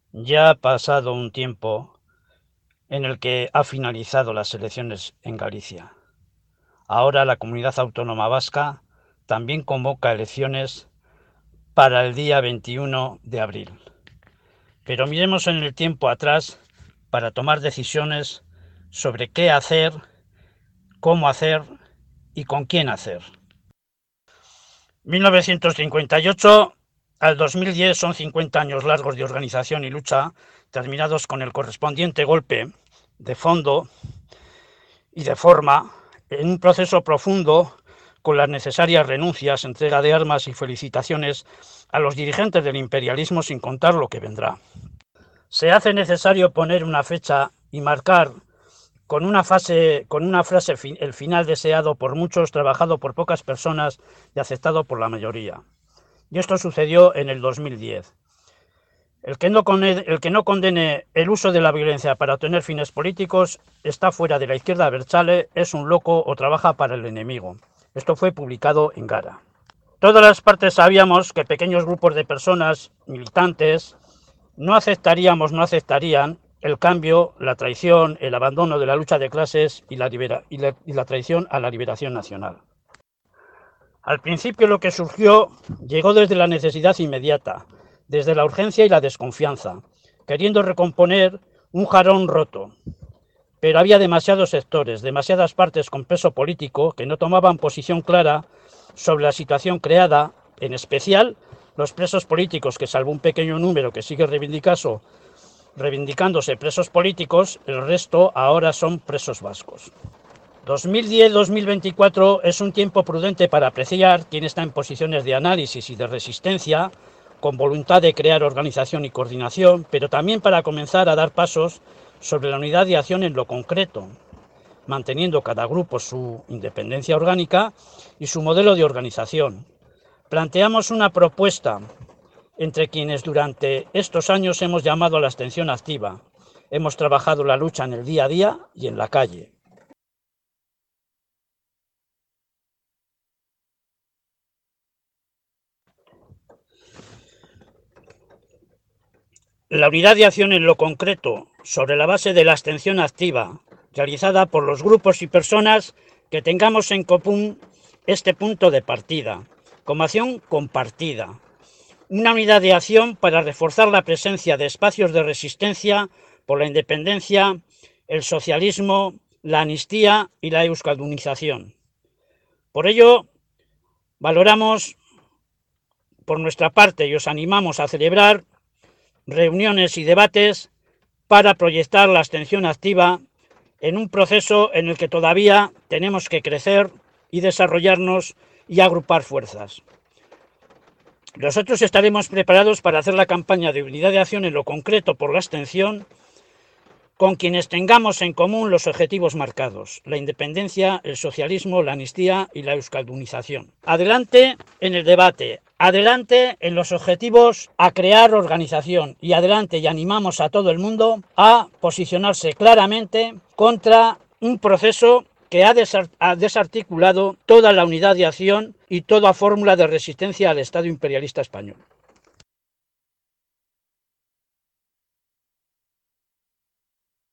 Ya ha pasado un tiempo en el que ha finalizado las elecciones en Galicia. Ahora la comunidad autónoma vasca también convoca elecciones para el día 21 de abril. Pero miremos en el tiempo atrás para tomar decisiones sobre qué hacer, cómo hacer y con quién hacer. 1958 al 2010 son 50 años largos de organización y lucha, terminados con el correspondiente golpe de fondo y de forma, en un proceso profundo con las necesarias renuncias, entrega de armas y felicitaciones a los dirigentes del imperialismo, sin contar lo que vendrá. Se hace necesario poner una fecha y marcar con una frase el final deseado por muchos, trabajado por pocas personas y aceptado por la mayoría. Y esto sucedió en el 2010. El que no condene el uso de la violencia para obtener fines políticos está fuera de la izquierda abertzale, es un loco o trabaja para el enemigo. Esto fue publicado en Gara. Todas las partes sabíamos que pequeños grupos de personas, militantes, no aceptarían el cambio, la traición, el abandono de la lucha de clases y la traición a la liberación nacional. Al principio lo que surgió llegó desde la necesidad inmediata, desde la urgencia y la desconfianza, queriendo recomponer un jarrón roto. Pero había demasiados sectores, demasiadas partes con peso político que no tomaban posición clara sobre la situación creada, en especial los presos políticos, que salvo un pequeño número que sigue reivindicándose presos políticos, el resto ahora son presos vascos. 2010-2024 es un tiempo prudente para apreciar quién está en posiciones de análisis y de resistencia, con voluntad de crear organización y coordinación, pero también para comenzar a dar pasos sobre la unidad de acción en lo concreto, manteniendo cada grupo su independencia orgánica y su modelo de organización. Planteamos una propuesta entre quienes durante estos años hemos llamado a la abstención activa. Hemos trabajado la lucha en el día a día y en la calle. La unidad de acción en lo concreto, sobre la base de la abstención activa, realizada por los grupos y personas que tengamos en común este punto de partida, como acción compartida. Una unidad de acción para reforzar la presencia de espacios de resistencia por la independencia, el socialismo, la amnistía y la euskaldunización. Por ello, valoramos por nuestra parte y os animamos a celebrar reuniones y debates para proyectar la abstención activa en un proceso en el que todavía tenemos que crecer y desarrollarnos y agrupar fuerzas. Nosotros estaremos preparados para hacer la campaña de unidad de acción en lo concreto por la abstención con quienes tengamos en común los objetivos marcados: la independencia, el socialismo, la amnistía y la euskaldunización. Adelante en el debate, adelante en los objetivos a crear organización y adelante, y animamos a todo el mundo a posicionarse claramente contra un proceso que ha desarticulado toda la unidad de acción y toda fórmula de resistencia al Estado imperialista español.